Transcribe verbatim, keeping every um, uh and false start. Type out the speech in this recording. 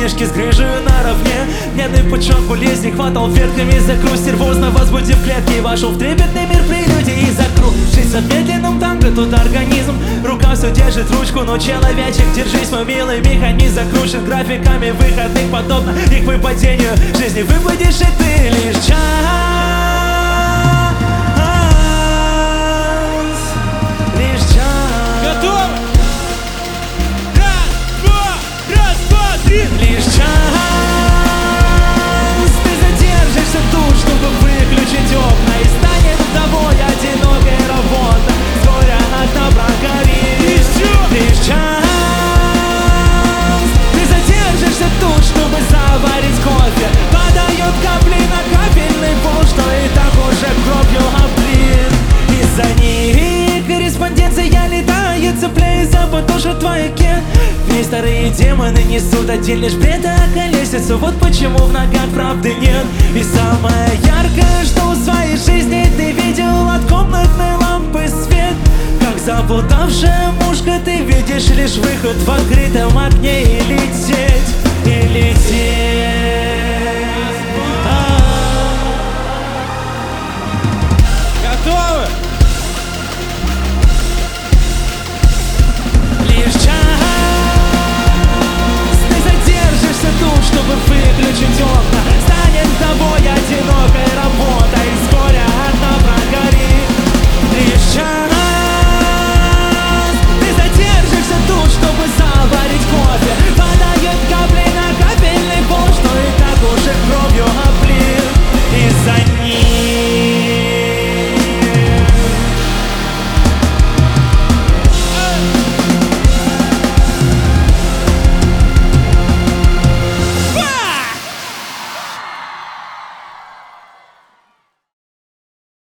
мальчишки с грыжей наравне. Медный пучок болезни хватал ветками за грусть, нервозно возбудив клетки, и вошел в трепетный мир прелюдий и закружился в медленном танго тут организм. Рука все держит ручку, но человечек, держись, мой милый, механизм закручен графиками выходных, подобно их выпадению жизни. Выпадешь и ты лишь час. Лишь час. Готов? Раз, два, раз, два, три. Лишь час. Ты задержишься тут, чтобы выключить окна, и станет тобой одинокой работа. Вскоре одна прогорит. Лишь час. Ты задержишься тут, чтобы заварить кофе. Падают капли на капельный пол, что и так уже кровью облит. Из-за них корреспонденция летает, цепляясь за подошву твояке. Весь старые демоны несут один лишь бред, а колесицу. Вот почему в ногах правды нет. И самое яркое, что в своей жизни ты видел от комнатной лампы свет. Как заплутавшая мушка, ты видишь лишь выход в открытом окне и лететь.